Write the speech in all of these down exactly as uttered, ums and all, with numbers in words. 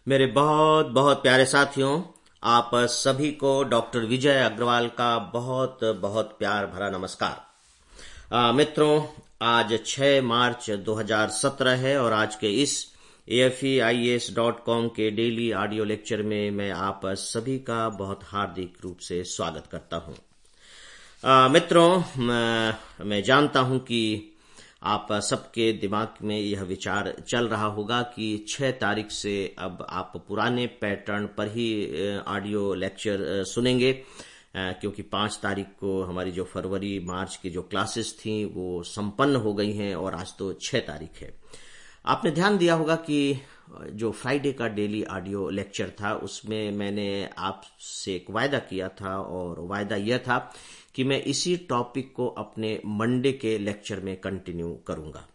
मेरे बहुत बहुत प्यारे साथियों, आप सभी को डॉक्टर विजय अग्रवाल का बहुत बहुत प्यार भरा नमस्कार। आ, मित्रों, आज छह मार्च दो हज़ार सत्रह है और आज के इस A F E I A S dot com के डेली ऑडियो लेक्चर में मैं आप सभी का बहुत हार्दिक रूप से स्वागत करता हूं। आ, मित्रों, मैं, मैं जानता हूं कि आप सबके दिमाग में यह विचार चल रहा होगा कि छह तारीख से अब आप पुराने पैटर्न पर ही ऑडियो लेक्चर सुनेंगे, क्योंकि पांच तारीख को हमारी जो फरवरी मार्च की जो क्लासेस थी वो संपन्न हो गई हैं और आज तो छह तारीख है। आपने ध्यान दिया होगा कि जो फ्राइडे का डेली ऑडियो लेक्चर था उसमें मैंने आपसे एक वायदा किया था और वायदा यह था कि मैं इसी टॉपिक को अपने मंडे के लेक्चर में कंटिन्यू करूंगा।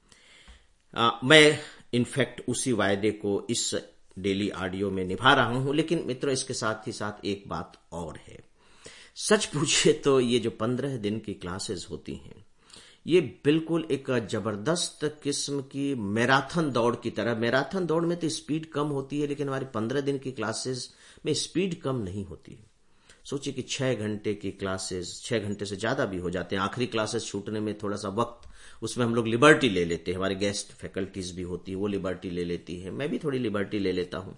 आ, मैं इनफैक्ट उसी वायदे को इस डेली ऑडियो में निभा रहा हूं, लेकिन मित्रों इसके साथ ही साथ एक बात और है। सच पूछे तो ये जो पंद्रह दिन की क्लासेस होती हैं ये बिल्कुल एक जबरदस्त किस्म की मैराथन दौड़ की तरह। मैराथन दौड़ में तो स्पीड कम होती है, लेकिन हमारी पंद्रह दिन की क्लासेस में स्पीड कम नहीं होती। सोचिए कि छह घंटे की क्लासेस, छह घंटे से ज्यादा भी हो जाते हैं। आखिरी क्लासेस छूटने में थोड़ा सा वक्त, उसमें हम लोग लिबर्टी ले लेते हैं, हमारे गेस्ट फैकल्टीज भी होती है वो लिबर्टी ले लेती है, मैं भी थोड़ी लिबर्टी ले लेता हूं।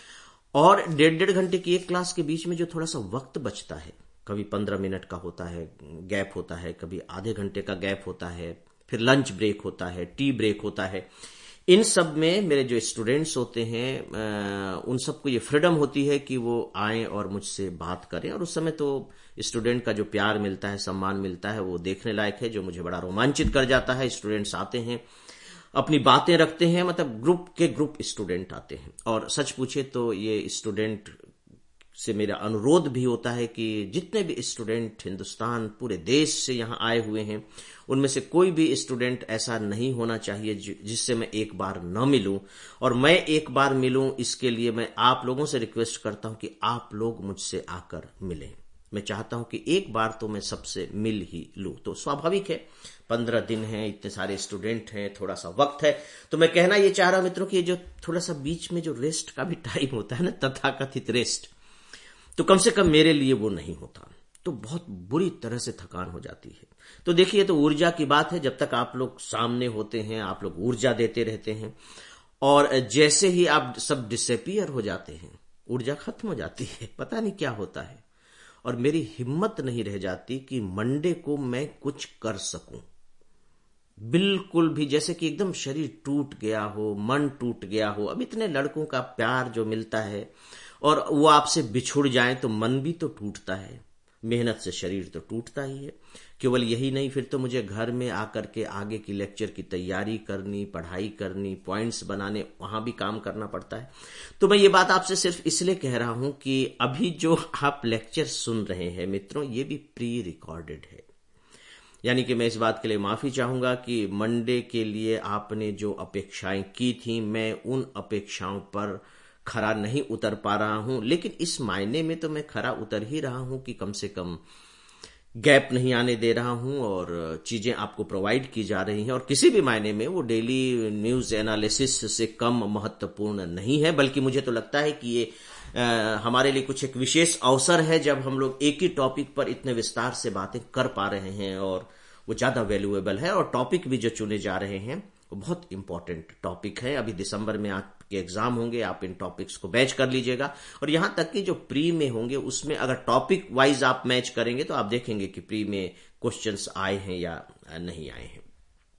और डेढ़ डेढ़ घंटे की एक क्लास के बीच में जो थोड़ा सा वक्त बचता है, कभी पंद्रह मिनट का होता है गैप होता है, कभी आधे घंटे का गैप होता है, फिर लंच ब्रेक होता है, टी ब्रेक होता है, इन सब में मेरे जो स्टूडेंट्स होते हैं उन सबको ये फ्रीडम होती है कि वो आएं और मुझसे बात करें। और उस समय तो स्टूडेंट का जो प्यार मिलता है, सम्मान मिलता है, वो देखने लायक है, जो मुझे बड़ा रोमांचित कर जाता है। स्टूडेंट्स आते हैं, अपनी बातें रखते हैं, मतलब ग्रुप के ग्रुप स्टूडेंट आते हैं। और सच पूछे तो ये स्टूडेंट से मेरा अनुरोध भी होता है कि जितने भी स्टूडेंट हिंदुस्तान पूरे देश से यहाँ आए हुए हैं उनमें से कोई भी स्टूडेंट ऐसा नहीं होना चाहिए जिससे मैं एक बार न मिलूं। और मैं एक बार मिलूं, इसके लिए मैं आप लोगों से रिक्वेस्ट करता हूं कि आप लोग मुझसे आकर मिलें। मैं चाहता हूं कि एक बार तो मैं सबसे मिल ही लूं। तो स्वाभाविक है, पंद्रह दिन है, इतने सारे स्टूडेंट हैं, थोड़ा सा वक्त है। तो मैं कहना ये चाह रहा मित्रों कि जो थोड़ा सा बीच में जो रेस्ट का भी टाइम होता है ना, तथाकथित रेस्ट, तो कम से कम मेरे लिए वो नहीं होता, तो बहुत बुरी तरह से थकान हो जाती है। तो देखिए, तो ऊर्जा की बात है। जब तक आप लोग सामने होते हैं आप लोग ऊर्जा देते रहते हैं, और जैसे ही आप सब डिसअपीयर हो जाते हैं ऊर्जा खत्म हो जाती है, पता नहीं क्या होता है। और मेरी हिम्मत नहीं रह जाती कि मंडे को मैं कुछ कर सकूं, बिल्कुल भी, जैसे कि एकदम शरीर टूट गया हो, मन टूट गया हो। अब इतने लड़कों का प्यार जो मिलता है और वो आपसे बिछुड़ जाए तो मन भी तो टूटता है, मेहनत से शरीर तो टूटता ही है। केवल यही नहीं, फिर तो मुझे घर में आकर के आगे की लेक्चर की तैयारी करनी, पढ़ाई करनी, पॉइंट्स बनाने, वहां भी काम करना पड़ता है। तो मैं ये बात आपसे सिर्फ इसलिए कह रहा हूं कि अभी जो आप लेक्चर सुन रहे हैं मित्रों, ये भी प्री रिकॉर्डेड है। यानी कि मैं इस बात के लिए माफी चाहूंगा कि मंडे के लिए आपने जो अपेक्षाएं की थी, मैं उन अपेक्षाओं पर खरा नहीं उतर पा रहा हूं। लेकिन इस मायने में तो मैं खरा उतर ही रहा हूं कि कम से कम गैप नहीं आने दे रहा हूं और चीजें आपको प्रोवाइड की जा रही हैं। और किसी भी मायने में वो डेली न्यूज एनालिसिस से कम महत्वपूर्ण नहीं है, बल्कि मुझे तो लगता है कि ये आ, हमारे लिए कुछ एक विशेष अवसर है जब हम लोग एक ही टॉपिक पर इतने विस्तार से बातें कर पा रहे हैं, और वो ज्यादा वैल्यूएबल है। और टॉपिक भी जो चुने जा रहे हैं वो बहुत इंपॉर्टेंट टॉपिक है। अभी दिसंबर में आपके एग्जाम होंगे, आप इन टॉपिक्स को मैच कर लीजिएगा। और यहां तक कि जो प्री में होंगे उसमें अगर टॉपिक वाइज आप मैच करेंगे तो आप देखेंगे कि प्री में क्वेश्चंस आए हैं या नहीं आए हैं।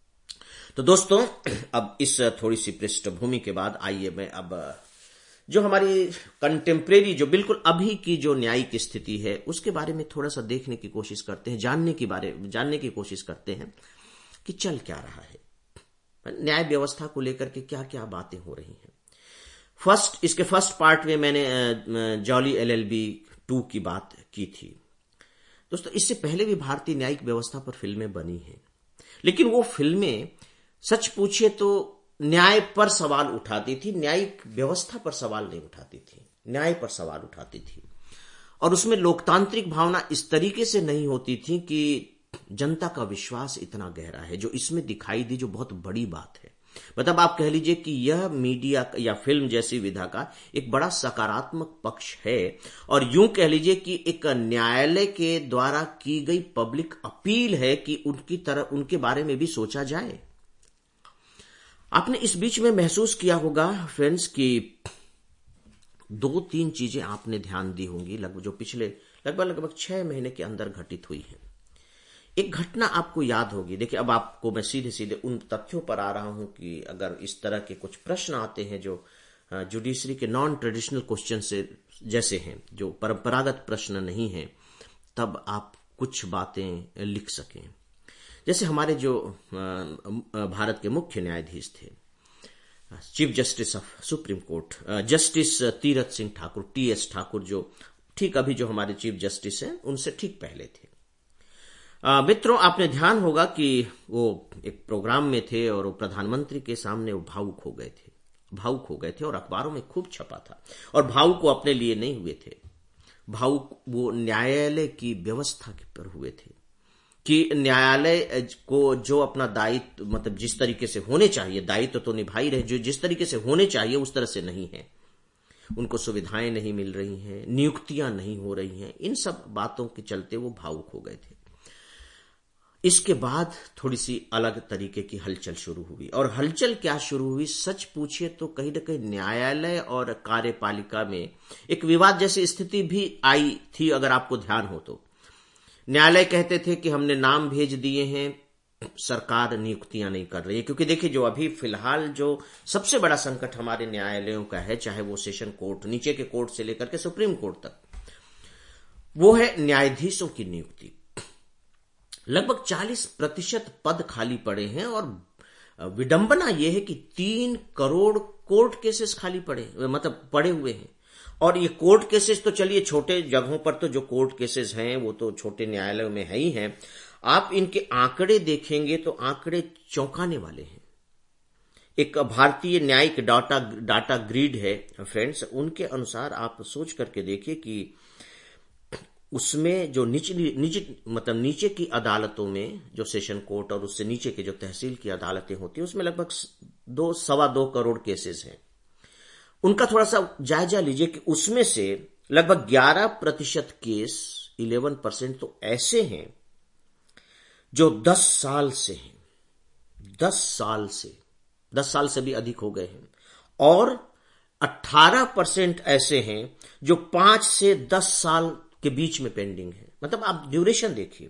तो दोस्तों, अब इस थोड़ी सी पृष्ठभूमि के बाद आइए मैं अब जो हमारी कंटेम्प्रेरी, जो बिल्कुल अभी की जो न्यायिक स्थिति है उसके बारे में थोड़ा सा देखने की कोशिश करते हैं, जानने की बारे जानने की कोशिश करते हैं कि चल क्या रहा है, न्याय व्यवस्था को लेकर के क्या क्या बातें हो रही हैं। फर्स्ट इसके फर्स्ट पार्ट में मैंने Jolly L L B two की बात की थी। दोस्तों, इससे पहले भी भारतीय न्यायिक व्यवस्था पर फिल्में बनी हैं, लेकिन वो फिल्में सच पूछिए तो न्याय पर सवाल उठाती थी, न्यायिक व्यवस्था पर सवाल नहीं उठाती थी, न्याय पर सवाल उठाती थी। और उसमें लोकतांत्रिक भावना इस तरीके से नहीं होती थी कि जनता का विश्वास इतना गहरा है जो इसमें दिखाई दी, जो बहुत बड़ी बात है। मतलब आप कह लीजिए कि यह मीडिया या फिल्म जैसी विधा का एक बड़ा सकारात्मक पक्ष है, और यूं कह लीजिए कि एक न्यायालय के द्वारा की गई पब्लिक अपील है कि उनकी तरह उनके बारे में भी सोचा जाए। आपने इस बीच में महसूस किया होगा फ्रेंड्स कि दो तीन चीजें आपने ध्यान दी होंगी लगभग जो पिछले लगभग लगभग छह महीने के अंदर घटित हुई है। एक घटना आपको याद होगी। देखिए, अब आपको मैं सीधे सीधे उन तथ्यों पर आ रहा हूं कि अगर इस तरह के कुछ प्रश्न आते हैं जो जुडिशरी के नॉन ट्रेडिशनल क्वेश्चन से जैसे हैं, जो परंपरागत प्रश्न नहीं हैं, तब आप कुछ बातें लिख सकें। जैसे हमारे जो भारत के मुख्य न्यायाधीश थे, chief justice of supreme court justice Tirath Singh Thakur, T S Thakur, जो ठीक अभी जो हमारे चीफ जस्टिस हैं उनसे ठीक पहले थे। आ, मित्रों, आपने ध्यान होगा कि वो एक प्रोग्राम में थे और वो प्रधानमंत्री के सामने वो भावुक हो गए थे भावुक हो गए थे और अखबारों में खूब छपा था। और भावुक वो अपने लिए नहीं हुए थे, भावुक वो न्यायालय की व्यवस्था के पर हुए थे कि न्यायालय को जो अपना दायित्व, मतलब जिस तरीके से होने चाहिए, दायित्व तो निभाई रहे, जो जिस तरीके से होने चाहिए उस तरह से नहीं है। उनको सुविधाएं नहीं मिल रही हैं, नियुक्तियां नहीं हो रही हैं। इन सब बातों के चलते वो भावुक हो गए थे। इसके बाद थोड़ी सी अलग तरीके की हलचल शुरू हुई, और हलचल क्या शुरू हुई, सच पूछिए तो कहीं ना कहीं न्यायालय और कार्यपालिका में एक विवाद जैसी स्थिति भी आई थी। अगर आपको ध्यान हो तो न्यायालय कहते थे कि हमने नाम भेज दिए हैं, सरकार नियुक्तियां नहीं कर रही है। क्योंकि देखिए, जो अभी फिलहाल जो सबसे बड़ा संकट हमारे न्यायालयों का है, चाहे वो सेशन कोर्ट, नीचे के कोर्ट से लेकर के सुप्रीम कोर्ट तक, वो है न्यायाधीशों की नियुक्ति। लगभग चालीस प्रतिशत पद खाली पड़े हैं, और विडंबना यह है कि तीन करोड़ कोर्ट केसेस खाली पड़े, मतलब पड़े हुए हैं। और ये कोर्ट केसेस तो चलिए, छोटे जगहों पर तो जो कोर्ट केसेस हैं वो तो छोटे न्यायालयों में है ही हैं। आप इनके आंकड़े देखेंगे तो आंकड़े चौंकाने वाले हैं। एक भारतीय न्यायिक डाटा डाटा ग्रिड है फ्रेंड्स, उनके अनुसार आप सोच करके देखिए कि उसमें जो निचली नीचे मतलब नीचे की अदालतों में, जो सेशन कोर्ट और उससे नीचे के जो तहसील की अदालतें होती हैं, उसमें लगभग दो सवा दो करोड़ केसेस हैं। उनका थोड़ा सा जायजा लीजिए कि उसमें से लगभग ग्यारह प्रतिशत केस, इलेवन परसेंट तो ऐसे हैं जो दस साल से हैं, दस साल से दस साल से भी अधिक हो गए हैं, और अठारह परसेंट ऐसे हैं जो पांच से दस साल के बीच में पेंडिंग है। मतलब आप ड्यूरेशन देखिए।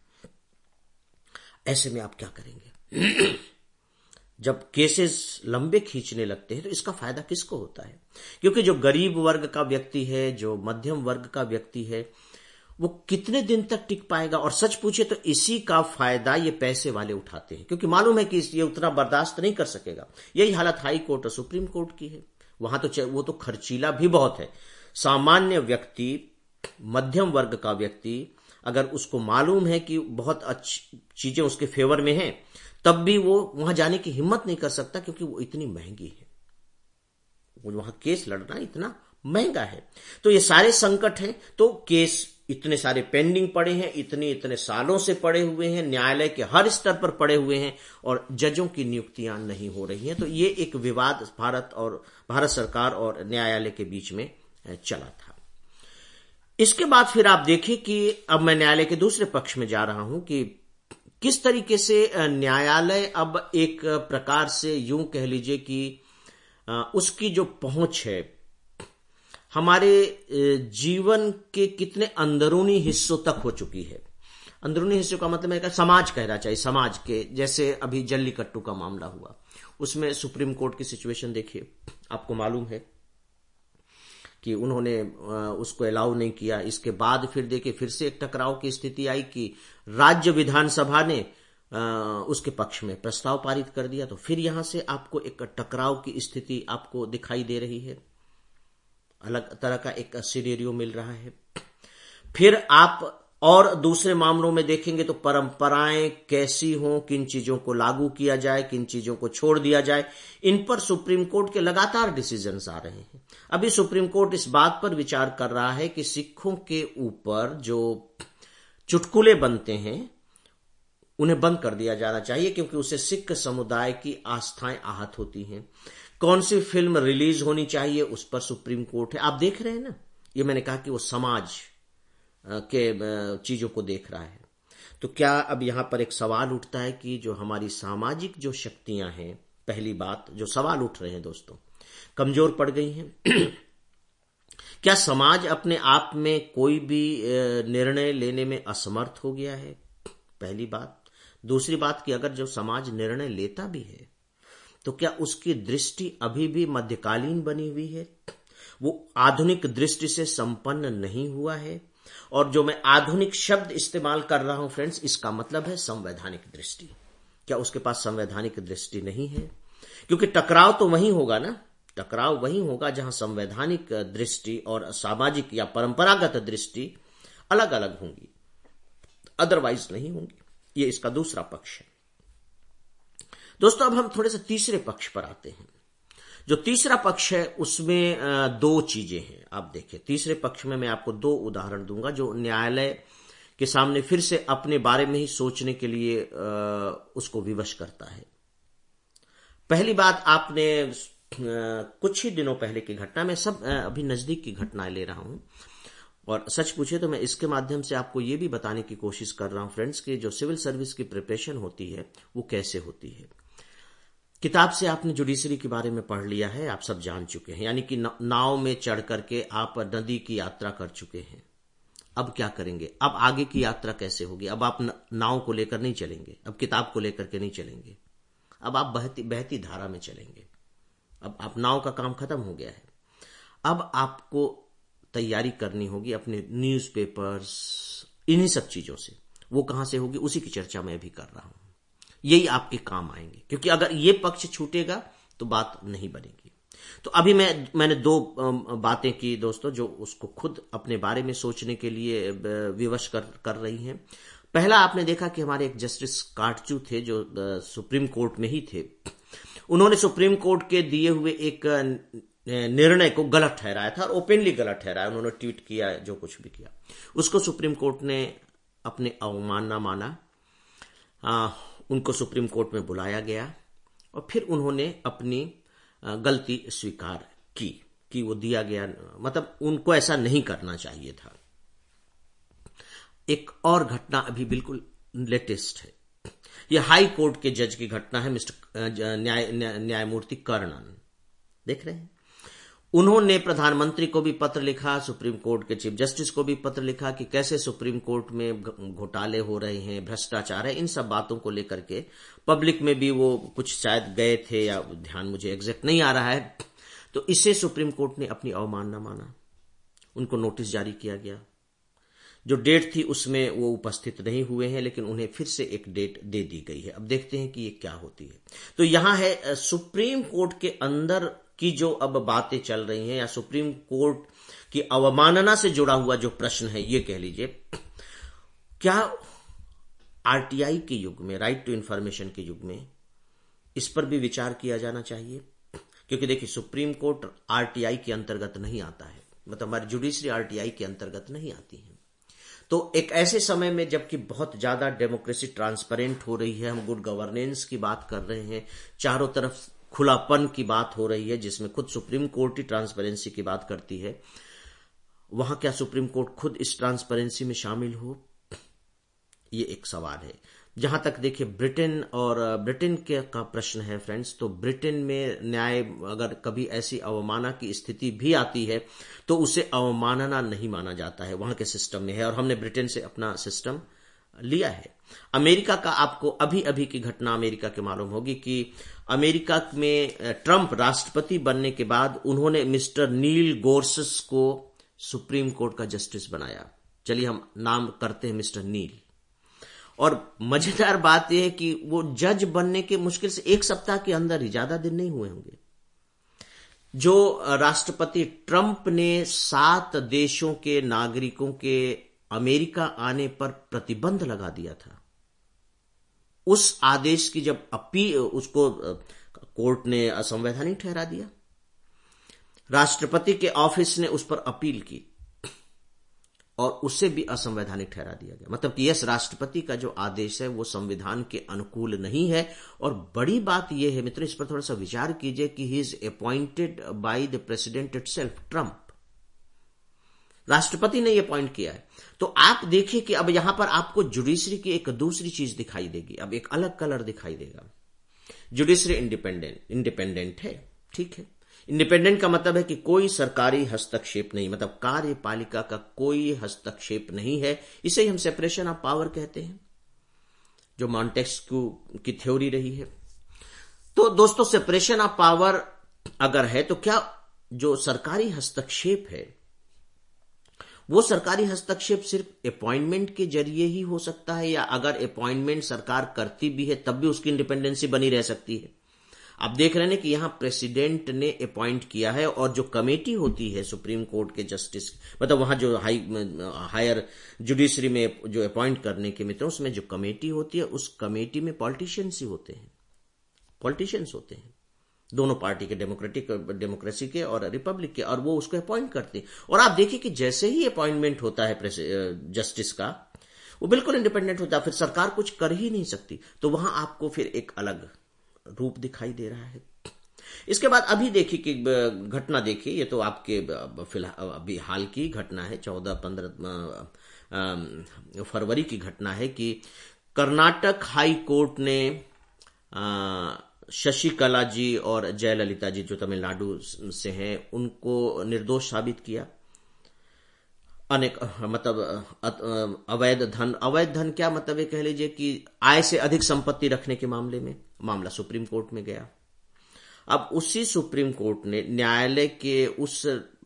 ऐसे में आप क्या करेंगे? जब केसेस लंबे खींचने लगते हैं तो इसका फायदा किसको होता है? क्योंकि जो गरीब वर्ग का व्यक्ति है, जो मध्यम वर्ग का व्यक्ति है, वो कितने दिन तक टिक पाएगा? और सच पूछे तो इसी का फायदा ये पैसे वाले उठाते हैं, क्योंकि मालूम है कि ये उतना बर्दाश्त नहीं कर सकेगा। यही हालत हाई कोर्ट और सुप्रीम कोर्ट की है। वहां तो वो तो खर्चीला भी बहुत है। सामान्य व्यक्ति, मध्यम वर्ग का व्यक्ति, अगर उसको मालूम है कि बहुत अच्छी चीजें उसके फेवर में हैं, तब भी वो वहां जाने की हिम्मत नहीं कर सकता, क्योंकि वो इतनी महंगी है। वहां केस लड़ना इतना महंगा है। तो ये सारे संकट हैं। तो केस इतने सारे पेंडिंग पड़े हैं, इतने इतने सालों से पड़े हुए हैं, न्यायालय के हर स्तर पर पड़े हुए हैं, और जजों की नियुक्तियां नहीं हो रही हैं। तो ये एक विवाद भारत और भारत सरकार और न्यायालय के बीच में चला था। इसके बाद फिर आप देखिए कि अब मैं न्यायालय के दूसरे पक्ष में जा रहा हूं कि किस तरीके से न्यायालय अब एक प्रकार से यूं कह लीजिए कि उसकी जो पहुंच है हमारे जीवन के कितने अंदरूनी हिस्सों तक हो चुकी है। अंदरूनी हिस्सों का मतलब है कि समाज कहना चाहिए, समाज के, जैसे अभी जल्लीकट्टू का मामला हुआ, उसमें सुप्रीम कोर्ट की सिचुएशन देखिए। आपको मालूम है कि उन्होंने उसको अलाउ नहीं किया। इसके बाद फिर देखिए फिर से एक टकराव की स्थिति आई कि राज्य विधानसभा ने उसके पक्ष में प्रस्ताव पारित कर दिया। तो फिर यहां से आपको एक टकराव की स्थिति आपको दिखाई दे रही है, अलग तरह का एक सिनेरियो मिल रहा है। फिर आप और दूसरे मामलों में देखेंगे तो परंपराएं कैसी हों, किन चीजों को लागू किया जाए, किन चीजों को छोड़ दिया जाए, इन पर सुप्रीम कोर्ट के लगातार डिसीजंस आ रहे हैं। अभी सुप्रीम कोर्ट इस बात पर विचार कर रहा है कि सिखों के ऊपर जो चुटकुले बनते हैं उन्हें बंद कर दिया जाना चाहिए, क्योंकि उससे सिख समुदाय की आस्थाएं आहत होती हैं। कौन सी फिल्म रिलीज होनी चाहिए उस पर सुप्रीम कोर्ट है। आप देख रहे हैं ना, ये मैंने कहा कि वो समाज के चीजों को देख रहा है। तो क्या अब यहां पर एक सवाल उठता है कि जो हमारी सामाजिक जो शक्तियां हैं, पहली बात जो सवाल उठ रहे हैं दोस्तों, कमजोर पड़ गई हैं। क्या समाज अपने आप में कोई भी निर्णय लेने में असमर्थ हो गया है? पहली बात। दूसरी बात कि अगर जो समाज निर्णय लेता भी है तो क्या उसकी दृष्टि अभी भी मध्यकालीन बनी हुई है, वो आधुनिक दृष्टि से संपन्न नहीं हुआ है। और जो मैं आधुनिक शब्द इस्तेमाल कर रहा हूं फ्रेंड्स, इसका मतलब है संवैधानिक दृष्टि। क्या उसके पास संवैधानिक दृष्टि नहीं है? क्योंकि टकराव तो वहीं होगा ना, टकराव वहीं होगा जहां संवैधानिक दृष्टि और सामाजिक या परंपरागत दृष्टि अलग अलग होंगी, अदरवाइज नहीं होंगी। ये इसका दूसरा पक्ष है। दोस्तों अब हम थोड़े से तीसरे पक्ष पर आते हैं। जो तीसरा पक्ष है उसमें दो चीजें हैं। आप देखिए, तीसरे पक्ष में मैं आपको दो उदाहरण दूंगा जो न्यायालय के सामने फिर से अपने बारे में ही सोचने के लिए उसको विवश करता है। पहली बात, आपने कुछ ही दिनों पहले की घटना, मैं सब अभी नजदीक की घटनाएं ले रहा हूं, और सच पूछे तो मैं इसके माध्यम से आपको यह भी बताने की कोशिश कर रहा हूं फ्रेंड्स कि जो सिविल सर्विस की प्रिपरेशन होती है वो कैसे होती है। किताब से आपने जुडिशरी के बारे में पढ़ लिया है, आप सब जान चुके हैं, यानी कि नाव में चढ़ करके आप नदी की यात्रा कर चुके हैं। अब क्या करेंगे? अब आगे की यात्रा कैसे होगी? अब आप नाव को लेकर नहीं चलेंगे, अब किताब को लेकर के नहीं चलेंगे, अब आप बहती बहती धारा में चलेंगे। अब आप नाव का काम खत्म हो गया है। अब आपको तैयारी करनी होगी अपने न्यूज़पेपर्स, इन्हीं सब चीजों से। वो कहां से होगी, उसी की चर्चा मैं भी कर रहा हूं। यही आपके काम आएंगे, क्योंकि अगर ये पक्ष छूटेगा तो बात नहीं बनेगी। तो अभी मैं मैंने दो बातें की दोस्तों जो उसको खुद अपने बारे में सोचने के लिए विवश कर कर रही हैं। पहला, आपने देखा कि हमारे एक जस्टिस काटचू थे जो सुप्रीम कोर्ट में ही थे। उन्होंने सुप्रीम कोर्ट के दिए हुए एक निर्णय को गलत ठहराया था, और ओपनली गलत ठहराया। उन्होंने ट्वीट किया, जो कुछ भी किया उसको सुप्रीम कोर्ट ने अपने अवमानना माना। आ, उनको सुप्रीम कोर्ट में बुलाया गया और फिर उन्होंने अपनी गलती स्वीकार की कि वो दिया गया, मतलब उनको ऐसा नहीं करना चाहिए था। एक और घटना अभी बिल्कुल लेटेस्ट है। यह हाई कोर्ट के जज की घटना है, मिस्टर न्याय न्यायमूर्ति कर्णन। देख रहे हैं, उन्होंने प्रधानमंत्री को भी पत्र लिखा, सुप्रीम कोर्ट के चीफ जस्टिस को भी पत्र लिखा कि कैसे सुप्रीम कोर्ट में घोटाले हो रहे हैं, भ्रष्टाचार है, इन सब बातों को लेकर के पब्लिक में भी वो कुछ शायद गए थे, या ध्यान मुझे एग्जैक्ट नहीं आ रहा है। तो इसे सुप्रीम कोर्ट ने अपनी अवमानना माना, उनको नोटिस जारी किया गया। जो डेट थी उसमें वो उपस्थित नहीं हुए हैं, लेकिन उन्हें फिर से एक डेट दे दी गई है। अब देखते हैं कि ये क्या होती है। तो यहां है सुप्रीम कोर्ट के अंदर की जो अब बातें चल रही हैं, या सुप्रीम कोर्ट की अवमानना से जुड़ा हुआ जो प्रश्न है, ये कह लीजिए, क्या आरटीआई के युग में, राइट टू इंफॉर्मेशन के युग में, इस पर भी विचार किया जाना चाहिए? क्योंकि देखिए, सुप्रीम कोर्ट आरटीआई के अंतर्गत नहीं आता है, मतलब हमारी जुडिशरी आरटीआई के अंतर्गत नहीं आती है। तो एक ऐसे समय में जबकि बहुत ज्यादा डेमोक्रेसी ट्रांसपेरेंट हो रही है, हम गुड गवर्नेंस की बात कर रहे हैं, चारों तरफ खुलापन की बात हो रही है, जिसमें खुद सुप्रीम कोर्ट ही ट्रांसपेरेंसी की बात करती है, वहां क्या सुप्रीम कोर्ट खुद इस ट्रांसपेरेंसी में शामिल हो? ये एक सवाल है। जहां तक देखिए ब्रिटेन और ब्रिटेन के का प्रश्न है फ्रेंड्स, तो ब्रिटेन में न्याय, अगर कभी ऐसी अवमानना की स्थिति भी आती है तो उसे अवमानना नहीं माना जाता है, वहां के सिस्टम में है, और हमने ब्रिटेन से अपना सिस्टम लिया है। अमेरिका का आपको अभी अभी की घटना अमेरिका के मालूम होगी कि अमेरिका में ट्रंप राष्ट्रपति बनने के बाद उन्होंने मिस्टर नील गोर्सस को सुप्रीम कोर्ट का जस्टिस बनाया। चलिए हम नाम करते हैं मिस्टर नील। और मजेदार बात यह है कि वो जज बनने के मुश्किल से एक सप्ताह के अंदर ही, ज्यादा दिन नहीं हुए होंगे, जो राष्ट्रपति ट्रंप ने सात देशों के नागरिकों के अमेरिका आने पर प्रतिबंध लगा दिया था, उस आदेश की जब अपील, उसको कोर्ट ने असंवैधानिक ठहरा दिया। राष्ट्रपति के ऑफिस ने उस पर अपील की, और उसे भी असंवैधानिक ठहरा दिया गया। मतलब कि यस, राष्ट्रपति का जो आदेश है वो संविधान के अनुकूल नहीं है। और बड़ी बात यह है मित्रों, इस पर थोड़ा सा विचार कीजिए कि he is appointed by the president itself, Trump, राष्ट्रपति ने यह अपॉइंट किया है। तो आप देखिए कि अब यहां पर आपको जुडिशरी की एक दूसरी चीज दिखाई देगी, अब एक अलग कलर दिखाई देगा। जुडिशरी इंडिपेंडेंट इंडिपेंडेंट है, ठीक है। इंडिपेंडेंट का मतलब है कि कोई सरकारी हस्तक्षेप नहीं, मतलब कार्यपालिका का कोई हस्तक्षेप नहीं है। इसे ही हम सेपरेशन ऑफ पावर कहते हैं, जो मॉन्टेस्क्यू की थ्योरी रही है। तो दोस्तों, सेपरेशन ऑफ पावर अगर है तो क्या जो सरकारी हस्तक्षेप है वो सरकारी हस्तक्षेप सिर्फ अपॉइंटमेंट के जरिए ही हो सकता है, या अगर अपॉइंटमेंट सरकार करती भी है तब भी उसकी इंडिपेंडेंसी बनी रह सकती है? आप देख रहे हैं कि यहां प्रेसिडेंट ने अपॉइंट किया है और जो कमेटी होती है सुप्रीम कोर्ट के जस्टिस, मतलब वहां जो हाई हायर जुडिशरी में जो अपॉइंट करने के मित्रों, उसमें जो कमेटी होती है उस कमेटी में पॉलिटिशियंस ही होते हैं, पॉलिटिशियंस होते हैं दोनों पार्टी के, डेमोक्रेटिक डेमोक्रेसी के और रिपब्लिक के, और वो उसको अपॉइंट करते हैं। और आप देखिए कि जैसे ही अपॉइंटमेंट होता है जस्टिस का, वो बिल्कुल इंडिपेंडेंट होता है, फिर सरकार कुछ कर ही नहीं सकती। तो वहां आपको फिर एक अलग रूप दिखाई दे रहा है। इसके बाद अभी देखिए कि घटना देखिए, ये तो आपके फिलहाल अभी हाल की घटना है, चौदह पंद्रह फरवरी की घटना है कि कर्नाटक हाई कोर्ट ने शशिकला जी और जयललिता जी जो तमिलनाडु से हैं उनको निर्दोष साबित किया। अनेक मतलब अवैध धन, अवैध धन क्या मतलब है, कह लीजिए कि आय से अधिक संपत्ति रखने के मामले में मामला सुप्रीम कोर्ट में गया। अब उसी सुप्रीम कोर्ट ने न्यायालय के उस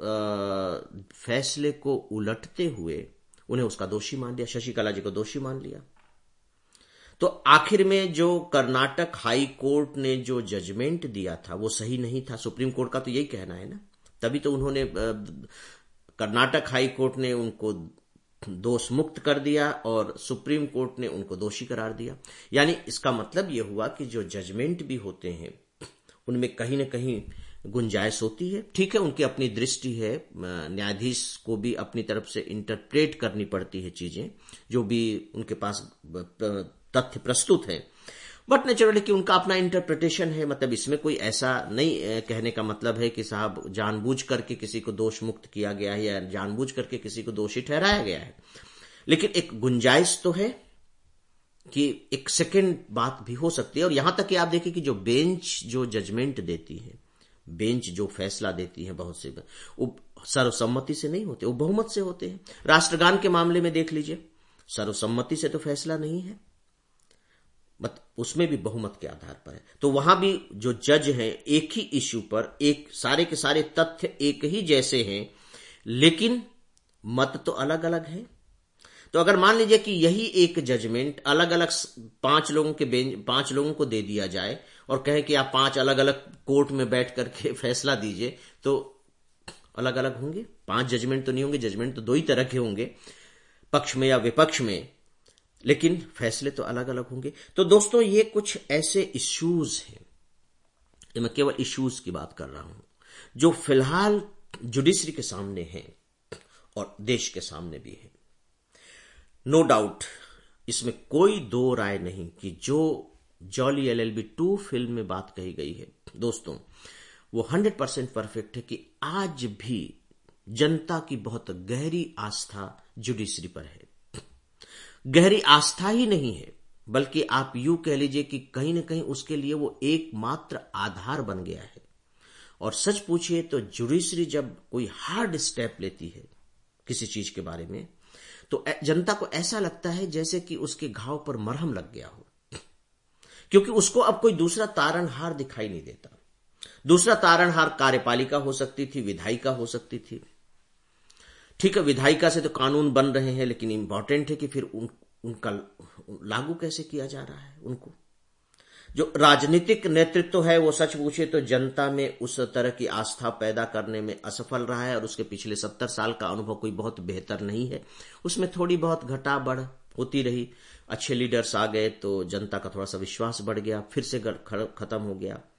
फैसले को उलटते हुए उन्हें उसका दोषी मान लिया, शशिकला जी को दोषी मान लिया। तो आखिर में जो कर्नाटक हाई कोर्ट ने जो जजमेंट दिया था वो सही नहीं था, सुप्रीम कोर्ट का तो यही कहना है ना। तभी तो उन्होंने, कर्नाटक हाई कोर्ट ने उनको दोष मुक्त कर दिया और सुप्रीम कोर्ट ने उनको दोषी करार दिया। यानी इसका मतलब यह हुआ कि जो जजमेंट भी होते हैं उनमें कहीं ना कहीं गुंजाइश होती है। ठीक है, उनकी अपनी दृष्टि है, न्यायाधीश को भी अपनी तरफ से इंटरप्रेट करनी पड़ती है चीजें, जो भी उनके पास तथ्य प्रस्तुत है, बट नेचुरली कि उनका अपना इंटरप्रिटेशन है। मतलब इसमें कोई ऐसा नहीं कहने का मतलब है कि साहब जानबूझ करके किसी को दोष मुक्त किया गया है या जानबूझ करके किसी को दोषी ठहराया गया है, लेकिन एक गुंजाइश तो है कि एक सेकंड बात भी हो सकती है। और यहां तक कि आप देखिए कि जो बेंच जो जजमेंट देती है, बेंच जो फैसला देती है, बहुत से वो सर्वसम्मति से नहीं होते, वो बहुमत से होते हैं। राष्ट्रगान के मामले में देख लीजिए, सर्वसम्मति से तो फैसला नहीं है, मत उसमें भी बहुमत के आधार पर है। तो वहां भी जो जज हैं एक ही इश्यू पर, एक सारे के सारे तथ्य एक ही जैसे हैं, लेकिन मत तो अलग अलग है। तो अगर मान लीजिए कि यही एक जजमेंट अलग अलग पांच लोगों के बेंच पांच लोगों को दे दिया जाए और कहें कि आप पांच अलग अलग कोर्ट में बैठ करके फैसला दीजिए, तो अलग अलग होंगे, पांच जजमेंट तो नहीं होंगे, जजमेंट तो दो ही तरह के होंगे, पक्ष में या विपक्ष में, लेकिन फैसले तो अलग अलग होंगे। तो दोस्तों, ये कुछ ऐसे इश्यूज हैं, ये मैं केवल इश्यूज की बात कर रहा हूं, जो फिलहाल जुडिशरी के सामने हैं और देश के सामने भी है। नो डाउट, इसमें कोई दो राय नहीं कि जो Jolly L L B two फिल्म में बात कही गई है दोस्तों, वो हंड्रेड परसेंट परफेक्ट है कि आज भी जनता की बहुत गहरी आस्था जुडिशरी पर है। गहरी आस्था ही नहीं है, बल्कि आप यूं कह लीजिए कि कहीं ना कहीं उसके लिए वो एकमात्र आधार बन गया है। और सच पूछिए तो जुडिशरी जब कोई हार्ड स्टेप लेती है किसी चीज के बारे में, तो जनता को ऐसा लगता है जैसे कि उसके घाव पर मरहम लग गया हो, क्योंकि उसको अब कोई दूसरा तारणहार दिखाई नहीं देता। दूसरा तारणहार कार्यपालिका हो सकती थी, विधायिका हो सकती थी। ठीक है, विधायिका से तो कानून बन रहे हैं, लेकिन इंपॉर्टेंट है कि फिर उन, उनका लागू कैसे किया जा रहा है। उनको जो राजनीतिक नेतृत्व है वो सच पूछे तो जनता में उस तरह की आस्था पैदा करने में असफल रहा है, और उसके पिछले सत्तर साल का अनुभव कोई बहुत बेहतर नहीं है। उसमें थोड़ी बहुत घटा बढ़ होती रही, अच्छे लीडर्स आ गए तो जनता का थोड़ा सा विश्वास बढ़ गया, फिर से खत्म हो गया।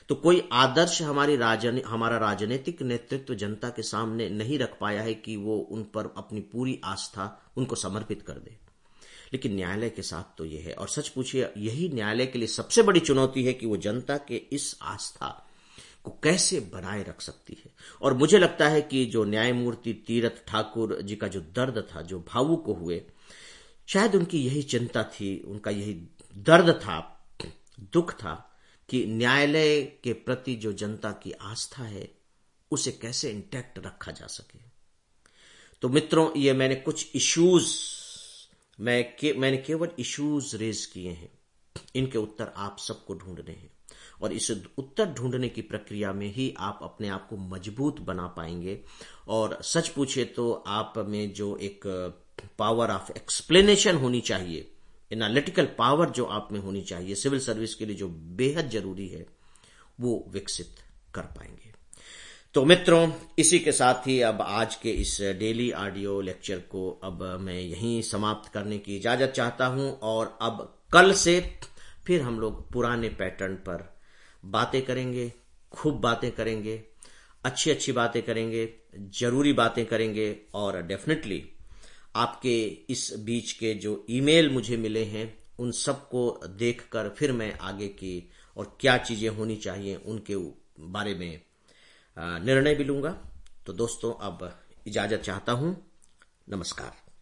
तो कोई आदर्श हमारी राजनी हमारा राजनीतिक नेतृत्व जनता के सामने नहीं रख पाया है कि वो उन पर अपनी पूरी आस्था उनको समर्पित कर दे। लेकिन न्यायालय के साथ तो यह है, और सच पूछिए यही न्यायालय के लिए सबसे बड़ी चुनौती है कि वो जनता के इस आस्था को कैसे बनाए रख सकती है। और मुझे लगता है कि जो न्यायमूर्ति तीरथ ठाकुर जी का जो दर्द था, जो भावुक हुए, शायद उनकी यही चिंता थी, उनका यही दर्द था, दुख था कि न्यायालय के प्रति जो जनता की आस्था है उसे कैसे इंटैक्ट रखा जा सके। तो मित्रों, ये मैंने कुछ इश्यूज मैं के, मैंने केवल इश्यूज रेज किए हैं, इनके उत्तर आप सबको ढूंढने हैं, और इस उत्तर ढूंढने की प्रक्रिया में ही आप अपने आप को मजबूत बना पाएंगे। और सच पूछे तो आप में जो एक पावर ऑफ एक्सप्लेनेशन होनी चाहिए, एनालिटिकल पावर जो आप में होनी चाहिए सिविल सर्विस के लिए, जो बेहद जरूरी है, वो विकसित कर पाएंगे। तो मित्रों, इसी के साथ ही अब आज के इस डेली ऑडियो लेक्चर को अब मैं यहीं समाप्त करने की इजाजत चाहता हूं, और अब कल से फिर हम लोग पुराने पैटर्न पर बातें करेंगे, खूब बातें करेंगे, अच्छी अच्छी बातें करेंगे, जरूरी बातें करेंगे। और डेफिनेटली आपके इस बीच के जो ईमेल मुझे मिले हैं उन सबको देखकर फिर मैं आगे की और क्या चीजें होनी चाहिए उनके बारे में निर्णय भी लूंगा। तो दोस्तों, अब इजाजत चाहता हूं। नमस्कार।